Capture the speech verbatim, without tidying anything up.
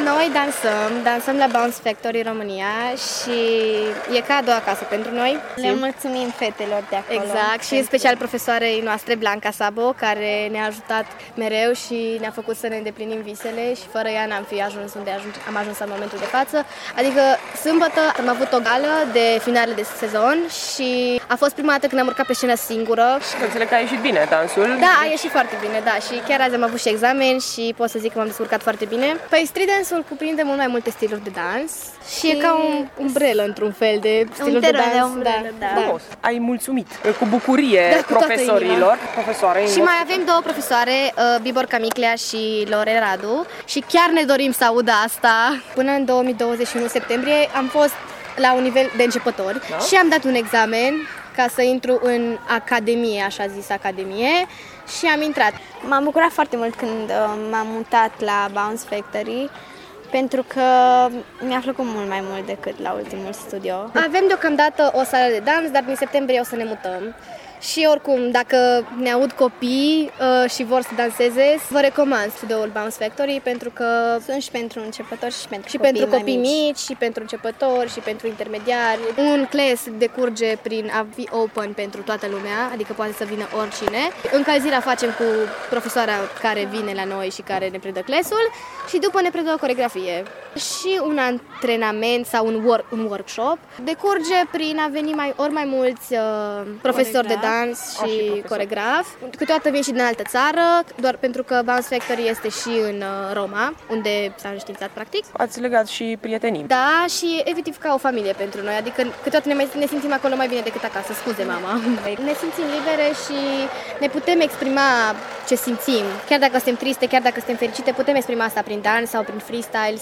Noi dansăm, dansăm la Bounce Factory România și e ca a doua casă pentru noi. Le mulțumim fetelor de acolo. Exact, și în special profesoarei noastre, Blanca Sabo, care ne-a ajutat mereu și ne-a făcut să ne îndeplinim visele și fără ea n-am fi ajuns unde am ajuns în momentul de față. Adică sâmbătă am avut o gală de finale de sezon și a fost prima dată când am urcat pe scenă singură. Și că înțeleg că a ieșit bine dansul. Da, a ieșit foarte bine, da, și chiar azi am avut și examen și pot să zic că m-am descurcat foarte bine. Păi street dance-ul cuprinde mult mai multe stiluri de dans și, și e ca un umbrelă într-un fel de stiluri de dans. De umbrelă, da. Da. Da. Ai mulțumit cu bucurie da, cu profesorilor, profesoare. Și mai avem două profesoare, uh, Bibor Camiclea și Lore Radu, și chiar ne dorim să audă asta. Până în două mii douăzeci și unu septembrie am fost la un nivel de începători, da? Și am dat un examen ca să intru în academie, așa zis academie, și am intrat. M-am bucurat foarte mult când uh, m-am mutat la Bounce Factory, pentru că mi-a plăcut mult mai mult decât la ultimul studio. Avem deocamdată o sală de dans, dar din septembrie o să ne mutăm. Și oricum, dacă ne aud copii uh, și vor să danseze, vă recomand studioul Bounce Factory, pentru că sunt și pentru începători și pentru și copii, pentru mai copii mici. mici, și pentru începători, și pentru intermediari. Un class decurge prin a fi open pentru toată lumea, adică poate să vină oricine. Încălzirea facem cu profesoara care vine la noi și care ne predă classul și după ne predă o coreografie. Și un antrenament sau un, work, un workshop decurge prin a veni mai, ori mai mulți uh, profesori de dans și, și coregraf. Câteodată vin și din altă țară, doar pentru că Bounce Factory este și în uh, Roma, unde s-a înștiințat practic. Ați legat și prietenii. Da, și efectiv ca o familie pentru noi, adică câteodată ne, mai, ne simțim acolo mai bine decât acasă, scuze mama. Ne simțim libere și ne putem exprima ce simțim. Chiar dacă suntem triste, chiar dacă suntem fericite, putem exprima asta prin dans sau prin freestyle